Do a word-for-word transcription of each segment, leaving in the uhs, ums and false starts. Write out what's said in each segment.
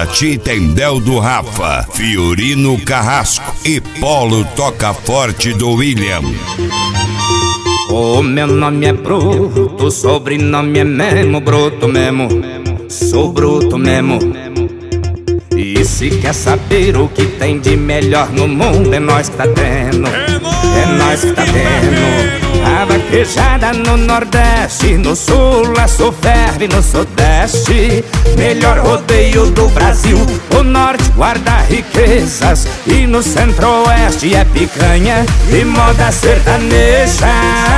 Paraty tem Del do Rafa, Fiorino Carrasco e Polo Toca Forte do William. O meu nome é Bruto, o sobrenome é Memo, bruto mesmo, sou bruto mesmo. E se quer saber o que tem de melhor no mundo, é nós que tá tendo, é nós que tá tendo. A vaquejada no Nordeste, no Sul a Sul ferve, no Sudeste melhor rodeio do Brasil. O Norte guarda riquezas e no Centro-Oeste é picanha e moda sertaneja.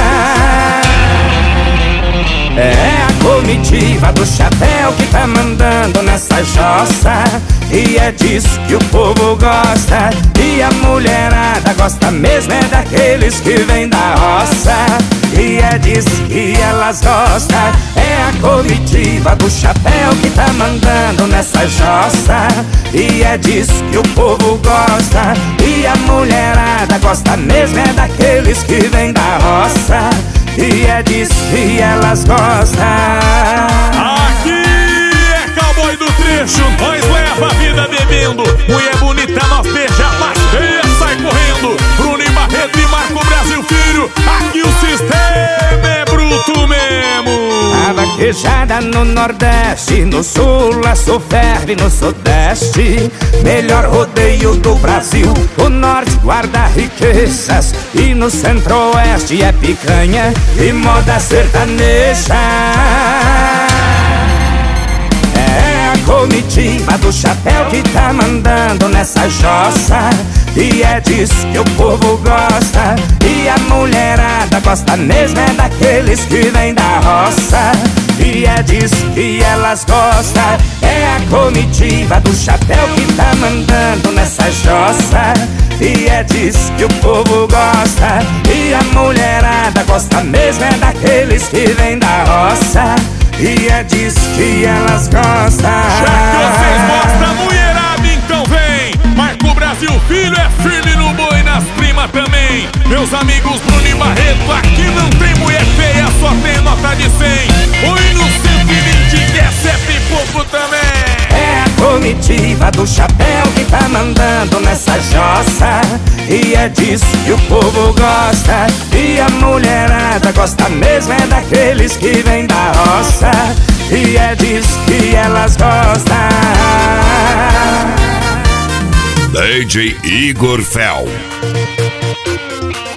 É a comitiva do chapéu que tá mandando nessa jossa, e é disso que o povo gosta. E a mulherada gosta mesmo é daqueles que vêm da roça, e é disso que elas gostam. É a comitiva do chapéu que tá mandando nessa jossa, e é disso que o povo gosta. E a mulherada gosta mesmo é daqueles que vêm da roça, e é disso que elas gostam. Aqui é cowboy do trecho, nós leva a vida bebendo. Mulher bonita, nós beija, lasqueia, sai correndo. Bruno e Barreto e Marco Brasil Filho, aqui o sistema é bruto mesmo. A vaquejada no Nordeste, no Sul a Sul ferve, no Sudeste melhor rodeio do Brasil. O Norte guarda riquezas e no Centro-Oeste é picanha e moda sertaneja. É a comitiva do chapéu que tá mandando nessa jossa, e é disso que o povo gosta. E a mulherada gosta mesmo é daqueles que vêm da roça, e é disso que elas gostam. É a comitiva do chapéu que tá mandando nessa jossa, e é disso que o povo gosta. E a mulherada gosta mesmo é daqueles que vêm da roça, e é disso que elas gostam. Já que vocês gostam, mulherada, então vem. Marco Brasil Filho é firme no boi, nas primas também. Meus amigos Bruno e Barreto, aqui não tem mulher feia, só tem nota de cem. Oi no cento e vinte, que essa é pipoco também. É a comitiva do chapéu que tá mandando nessa jossa, e é disso que o povo gosta. E a mulherada gosta mesmo é daqueles que vêm da roça, e é disso que elas gostam. D J Igor Fel.